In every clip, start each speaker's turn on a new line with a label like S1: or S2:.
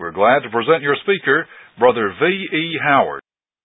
S1: We're glad to present your speaker, Brother V.E. Howard.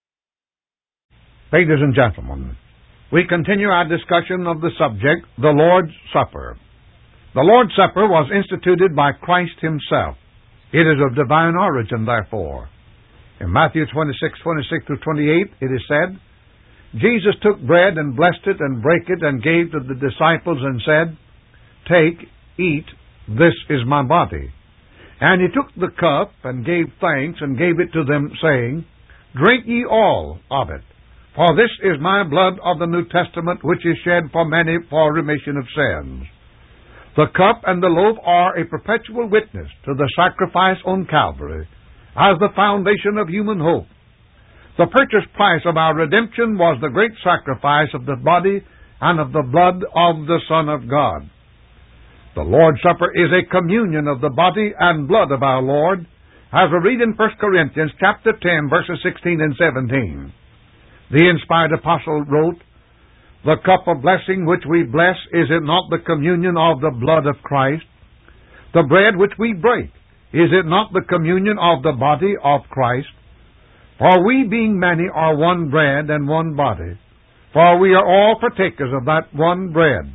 S2: Ladies and gentlemen, we continue our discussion of the subject, the Lord's Supper. The Lord's Supper was instituted by Christ Himself. It is of divine origin, therefore. In Matthew 26 through 28, it is said, Jesus took bread and blessed it and brake it and gave to the disciples and said, Take, eat, this is my body. And He took the cup and gave thanks and gave it to them, saying, Drink ye all of it, for this is my blood of the New Testament, which is shed for many for remission of sins. The cup and the loaf are a perpetual witness to the sacrifice on Calvary as the foundation of human hope. The purchase price of our redemption was the great sacrifice of the body and of the blood of the Son of God. The Lord's Supper is a communion of the body and blood of our Lord, as we read in 1 Corinthians chapter 10, verses 16 and 17. The inspired apostle wrote, The cup of blessing which we bless, is it not the communion of the blood of Christ? The bread which we break, is it not the communion of the body of Christ? For we, being many, are one bread and one body, for we are all partakers of that one bread.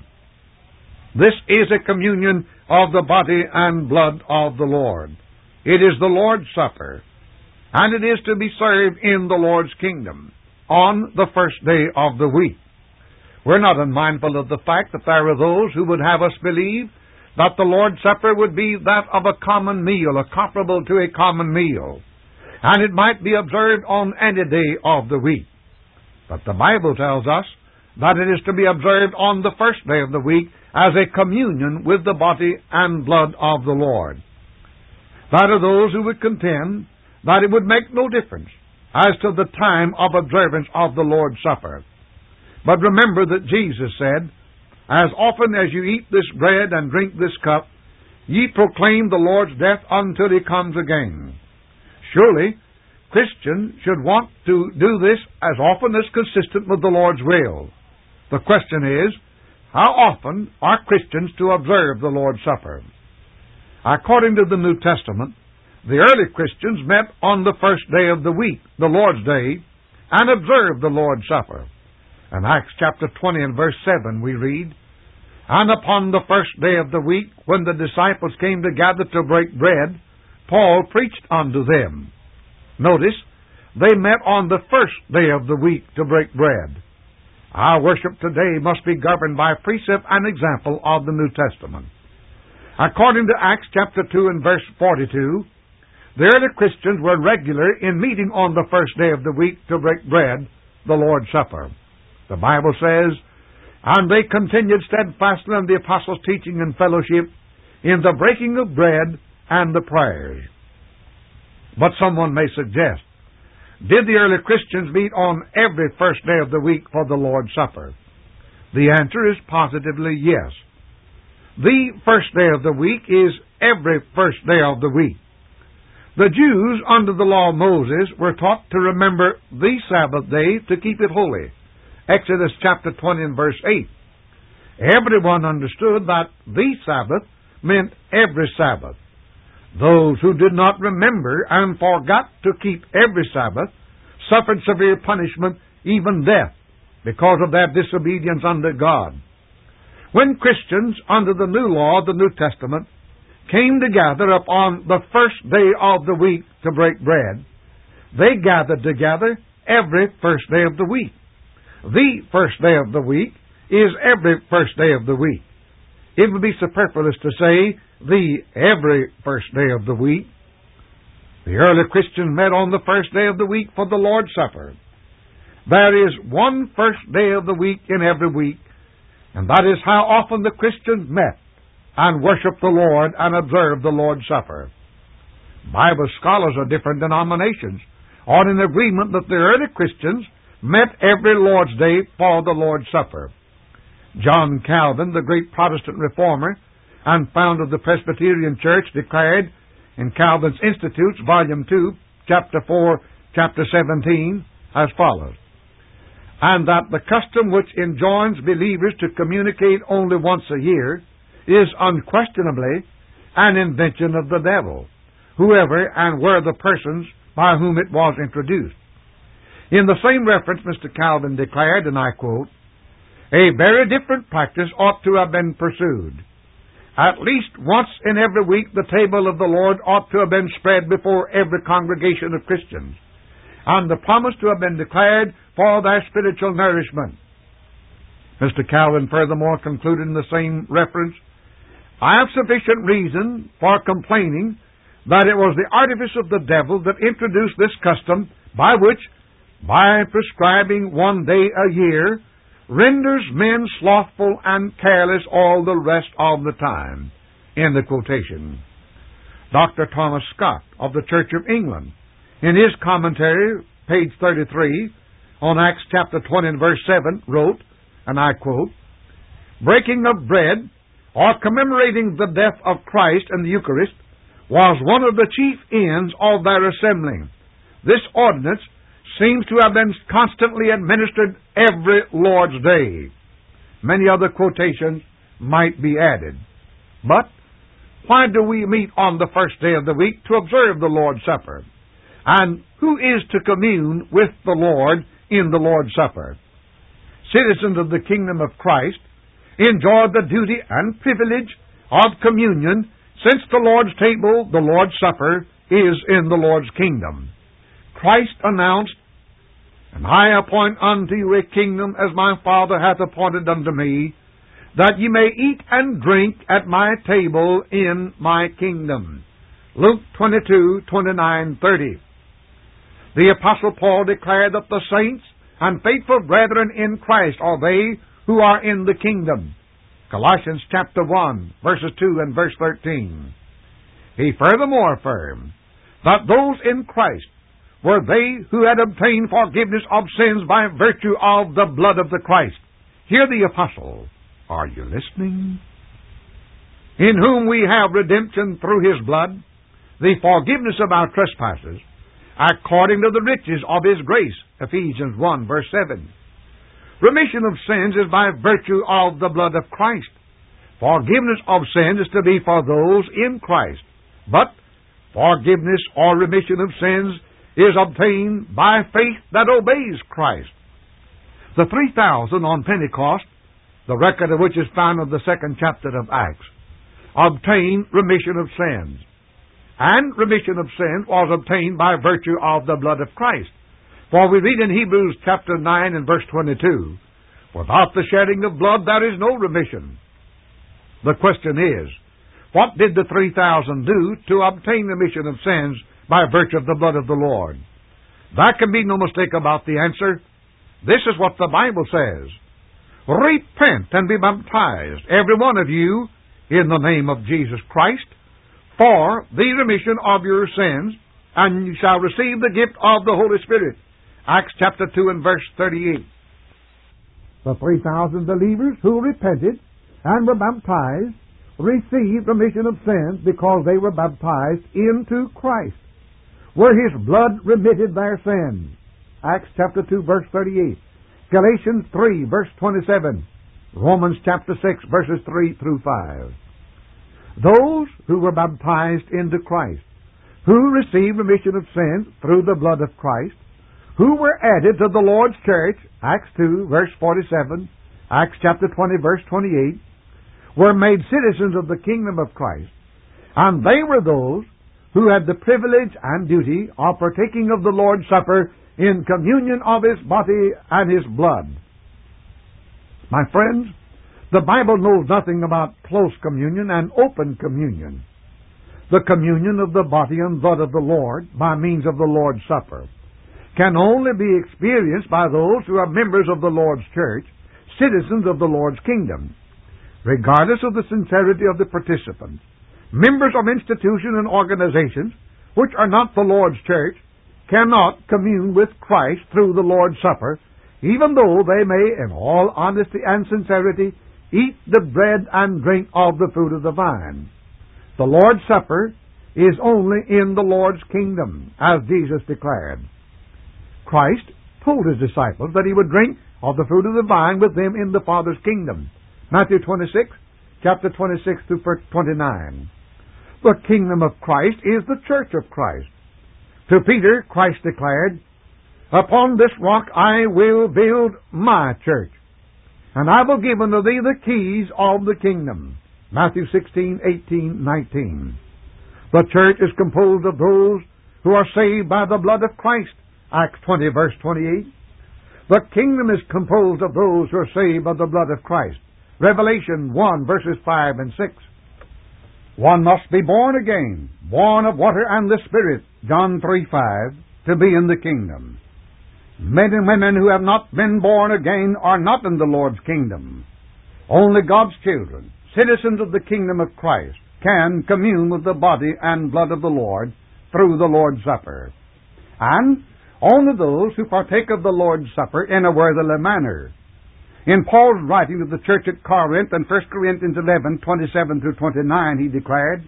S2: This is a communion of the body and blood of the Lord. It is the Lord's Supper, and it is to be served in the Lord's kingdom on the first day of the week. We're not unmindful of the fact that there are those who would have us believe that the Lord's Supper would be that of a common meal, or comparable to a common meal, and it might be observed on any day of the week. But the Bible tells us that it is to be observed on the first day of the week as a communion with the body and blood of the Lord. That are those who would contend that it would make no difference as to the time of observance of the Lord's Supper. But remember that Jesus said, As often as you eat this bread and drink this cup, ye proclaim the Lord's death until He comes again. Surely, Christians should want to do this as often as consistent with the Lord's will. The question is, how often are Christians to observe the Lord's Supper? According to the New Testament, the early Christians met on the first day of the week, the Lord's Day, and observed the Lord's Supper. In Acts chapter 20 and verse 7 we read, And upon the first day of the week, when the disciples came together to break bread, Paul preached unto them. Notice, they met on the first day of the week to break bread. Our worship today must be governed by precept and example of the New Testament. According to Acts chapter 2 and verse 42, the early Christians were regular in meeting on the first day of the week to break bread, the Lord's Supper. The Bible says, And they continued steadfastly in the apostles' teaching and fellowship, in the breaking of bread and the prayers. But someone may suggest, did the early Christians meet on every first day of the week for the Lord's Supper? The answer is positively yes. The first day of the week is every first day of the week. The Jews, under the law of Moses, were taught to remember the Sabbath day to keep it holy. Exodus chapter 20 and verse 8. Everyone understood that the Sabbath meant every Sabbath. Those who did not remember and forgot to keep every Sabbath suffered severe punishment, even death, because of their disobedience unto God. When Christians under the new law, the New Testament, came together upon the first day of the week to break bread, they gathered together every first day of the week. The first day of the week is every first day of the week. It would be superfluous to say the every first day of the week. The early Christians met on the first day of the week for the Lord's Supper. There is one first day of the week in every week, and that is how often the Christians met and worshiped the Lord and observed the Lord's Supper. Bible scholars of different denominations are in agreement that the early Christians met every Lord's Day for the Lord's Supper. John Calvin, the great Protestant reformer and founder of the Presbyterian Church, declared in Calvin's Institutes, Volume 2, Chapter 4, Chapter 17, as follows, And that the custom which enjoins believers to communicate only once a year is unquestionably an invention of the devil, whoever and were the persons by whom it was introduced. In the same reference, Mr. Calvin declared, and I quote, "A very different practice ought to have been pursued. At least once in every week the table of the Lord ought to have been spread before every congregation of Christians, and the promise to have been declared for their spiritual nourishment." Mr. Calvin furthermore concluded in the same reference, "I have sufficient reason for complaining that it was the artifice of the devil that introduced this custom, by which, by prescribing one day a year, renders men slothful and careless all the rest of the time." End of quotation. Dr. Thomas Scott of the Church of England, in his commentary, page 33, on Acts chapter 20 and verse 7, wrote, and I quote, "Breaking of bread, or commemorating the death of Christ in the Eucharist, was one of the chief ends of their assembling. This ordinance seems to have been constantly administered every Lord's Day." Many other quotations might be added. But why do we meet on the first day of the week to observe the Lord's Supper? And who is to commune with the Lord in the Lord's Supper? Citizens of the kingdom of Christ enjoy the duty and privilege of communion, since the Lord's table, the Lord's Supper, is in the Lord's kingdom. Christ announced, "And I appoint unto you a kingdom, as my Father hath appointed unto me, that ye may eat and drink at my table in my kingdom." Luke 22:29-30. The Apostle Paul declared that the saints and faithful brethren in Christ are they who are in the kingdom. Colossians chapter 1, verses 2 and verse 13. He furthermore affirmed that those in Christ were they who had obtained forgiveness of sins by virtue of the blood of the Christ. Hear the Apostle. Are you listening? "In whom we have redemption through His blood, the forgiveness of our trespasses, according to the riches of His grace." Ephesians 1, verse 7. Remission of sins is by virtue of the blood of Christ. Forgiveness of sins is to be for those in Christ. But forgiveness or remission of sins is obtained by faith that obeys Christ. The 3,000 on Pentecost, the record of which is found in the 2nd chapter of Acts, obtained remission of sins. And remission of sins was obtained by virtue of the blood of Christ. For we read in Hebrews chapter 9 and verse 22, "Without the shedding of blood there is no remission." The question is, what did the 3,000 do to obtain remission of sins by virtue of the blood of the Lord? There can be no mistake about the answer. This is what the Bible says: "Repent and be baptized, every one of you, in the name of Jesus Christ, for the remission of your sins, and you shall receive the gift of the Holy Spirit." Acts chapter 2 and verse 38. The 3,000 believers who repented and were baptized received remission of sins because they were baptized into Christ, where His blood remitted their sins. Acts chapter 2 verse 38. Galatians 3 verse 27. Romans chapter 6 verses 3 through 5. Those who were baptized into Christ, who received remission of sins through the blood of Christ, who were added to the Lord's church, Acts 2, verse 47, Acts chapter 20, verse 28, were made citizens of the kingdom of Christ, and they were those who had the privilege and duty of partaking of the Lord's Supper in communion of His body and His blood. My friends, the Bible knows nothing about close communion and open communion. The communion of the body and blood of the Lord by means of the Lord's Supper can only be experienced by those who are members of the Lord's church, citizens of the Lord's kingdom. Regardless of the sincerity of the participants, members of institutions and organizations which are not the Lord's church cannot commune with Christ through the Lord's Supper, even though they may, in all honesty and sincerity, eat the bread and drink of the fruit of the vine. The Lord's Supper is only in the Lord's kingdom, as Jesus declared. Christ told His disciples that He would drink of the fruit of the vine with them in the Father's kingdom. Matthew 26, chapter 26 through 29. The kingdom of Christ is the church of Christ. To Peter, Christ declared, "Upon this rock I will build my church, and I will give unto thee the keys of the kingdom." Matthew 16:18-19. The church is composed of those who are saved by the blood of Christ. Acts 20, verse 28. The kingdom is composed of those who are saved by the blood of Christ. Revelation 1, verses 5 and 6. One must be born again, born of water and the Spirit, John 3:5, to be in the kingdom. Men and women who have not been born again are not in the Lord's kingdom. Only God's children, citizens of the kingdom of Christ, can commune with the body and blood of the Lord through the Lord's Supper. And only those who partake of the Lord's Supper in a worthily manner. In Paul's writing to the church at Corinth in 1 Corinthians 11, 27-29, he declared,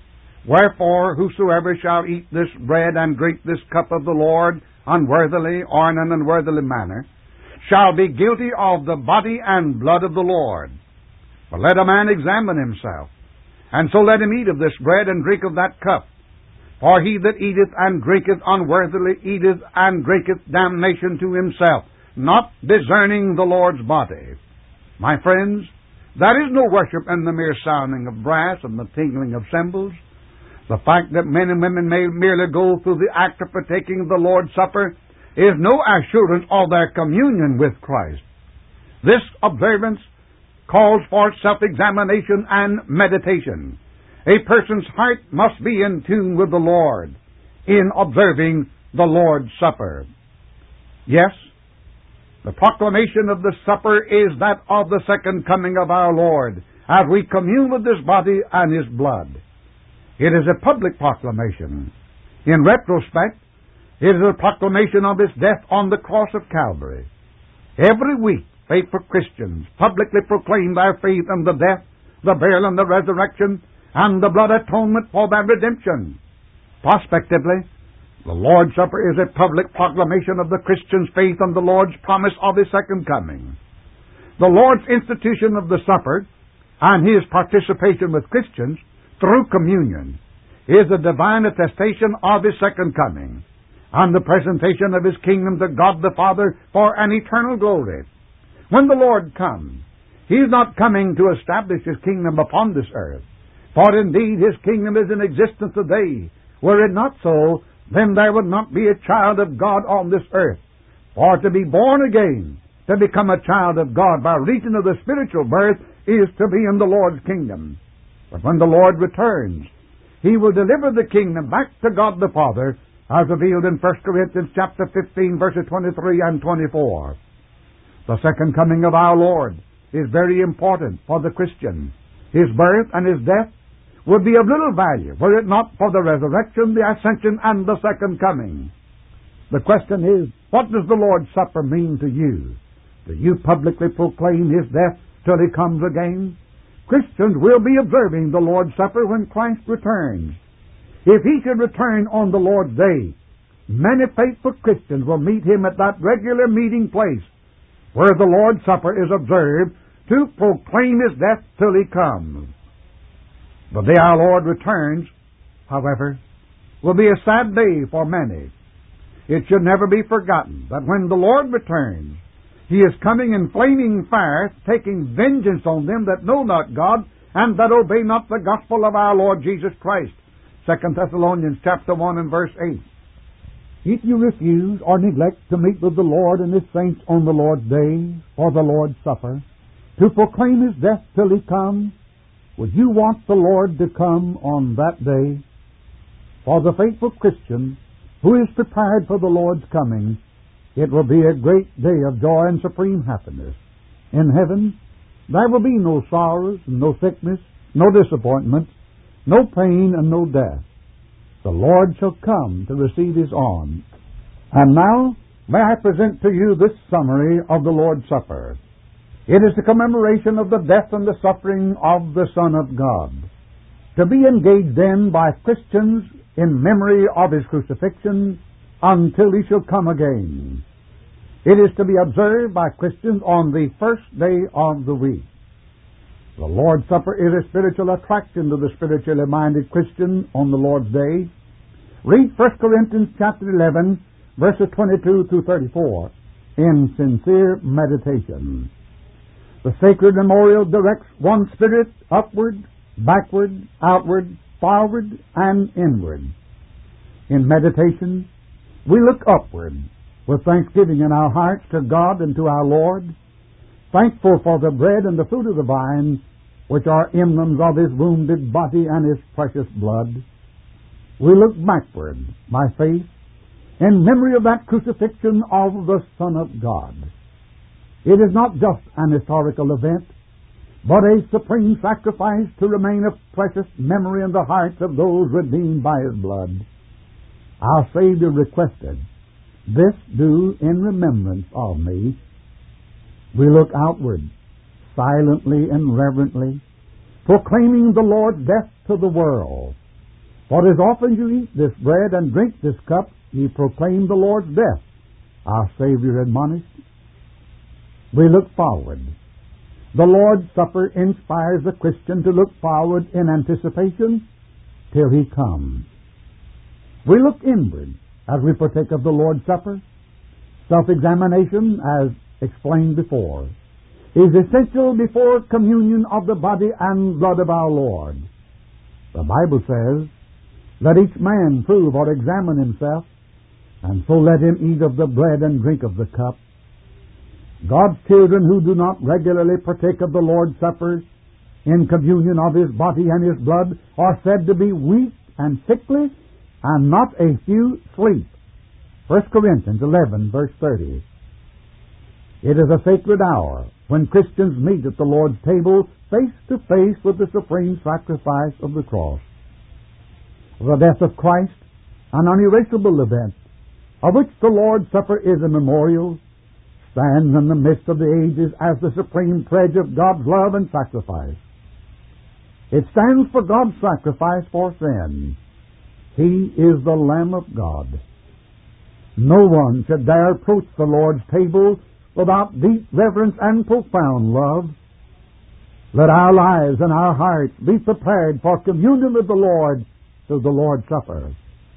S2: "Wherefore whosoever shall eat this bread and drink this cup of the Lord unworthily or in an unworthily manner shall be guilty of the body and blood of the Lord. But let a man examine himself, and so let him eat of this bread and drink of that cup. For he that eateth and drinketh unworthily eateth and drinketh damnation to himself, not discerning the Lord's body." My friends, there is no worship in the mere sounding of brass and the tingling of cymbals. The fact that men and women may merely go through the act of partaking of the Lord's Supper is no assurance of their communion with Christ. This observance calls for self-examination and meditation. A person's heart must be in tune with the Lord in observing the Lord's Supper. Yes, the proclamation of the supper is that of the second coming of our Lord, as we commune with His body and His blood. It is a public proclamation. In retrospect, it is a proclamation of His death on the cross of Calvary. Every week, faithful Christians publicly proclaim their faith in the death, the burial, and the resurrection, and the blood atonement for their redemption. Prospectively, the Lord's Supper is a public proclamation of the Christian's faith in the Lord's promise of His second coming. The Lord's institution of the supper and His participation with Christians through communion is a divine attestation of His second coming and the presentation of His kingdom to God the Father for an eternal glory. When the Lord comes, He is not coming to establish His kingdom upon this earth, for indeed His kingdom is in existence today. Were it not so, then there would not be a child of God on this earth. For to be born again, to become a child of God by reason of the spiritual birth, is to be in the Lord's kingdom. But when the Lord returns, He will deliver the kingdom back to God the Father, as revealed in 1 Corinthians chapter 15, verses 23 and 24. The second coming of our Lord is very important for the Christian. His birth and His death would be of little value were it not for the resurrection, the ascension, and the second coming. The question is, what does the Lord's Supper mean to you? Do you publicly proclaim His death till He comes again? Christians will be observing the Lord's Supper when Christ returns. If He should return on the Lord's day, many faithful Christians will meet Him at that regular meeting place where the Lord's Supper is observed to proclaim His death till He comes. The day our Lord returns, however, will be a sad day for many. It should never be forgotten that when the Lord returns, He is coming in flaming fire, taking vengeance on them that know not God and that obey not the gospel of our Lord Jesus Christ. 2 Thessalonians chapter 1 and verse 8. If you refuse or neglect to meet with the Lord and His saints on the Lord's day for the Lord's Supper, to proclaim His death till He comes, would you want the Lord to come on that day? For the faithful Christian who is prepared for the Lord's coming, it will be a great day of joy and supreme happiness. In heaven, there will be no sorrows, no sickness, no disappointment, no pain, and no death. The Lord shall come to receive His own. And now, may I present to you this summary of the Lord's Supper. It is the commemoration of the death and the suffering of the Son of God, to be engaged in by Christians in memory of His crucifixion until He shall come again. It is to be observed by Christians on the first day of the week. The Lord's Supper is a spiritual attraction to the spiritually minded Christian on the Lord's Day. Read 1 Corinthians chapter 11, verses 22 through 34, in sincere meditation. The sacred memorial directs one spirit upward, backward, outward, forward, and inward. In meditation, we look upward with thanksgiving in our hearts to God and to our Lord, thankful for the bread and the fruit of the vine, which are emblems of His wounded body and His precious blood. We look backward by faith in memory of that crucifixion of the Son of God. It is not just an historical event, but a supreme sacrifice to remain a precious memory in the hearts of those redeemed by His blood. Our Savior requested, "This do in remembrance of me." We look outward, silently and reverently, proclaiming the Lord's death to the world. For as often you eat this bread and drink this cup, ye proclaim the Lord's death, our Savior admonished. We look forward. The Lord's Supper inspires the Christian to look forward in anticipation till He comes. We look inward as we partake of the Lord's Supper. Self-examination, as explained before, is essential before communion of the body and blood of our Lord. The Bible says, "Let each man prove or examine himself, and so let him eat of the bread and drink of the cup." God's children who do not regularly partake of the Lord's Supper in communion of His body and His blood are said to be weak and sickly, and not a few sleep. 1 Corinthians 11, verse 30. It is a sacred hour when Christians meet at the Lord's table face to face with the supreme sacrifice of the cross. The death of Christ, an unerasable event, of which the Lord's Supper is a memorial, stands in the midst of the ages as the supreme pledge of God's love and sacrifice. It stands for God's sacrifice for sin. He is the Lamb of God. No one should dare approach the Lord's table without deep reverence and profound love. Let our lives and our hearts be prepared for communion with the Lord through the Lord's Supper.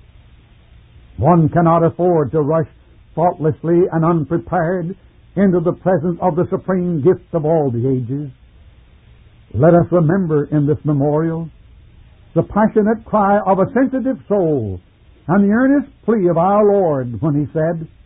S2: One cannot afford to rush thoughtlessly and unprepared into the presence of the supreme gift of all the ages. Let us remember in this memorial the passionate cry of a sensitive soul and the earnest plea of our Lord when He said,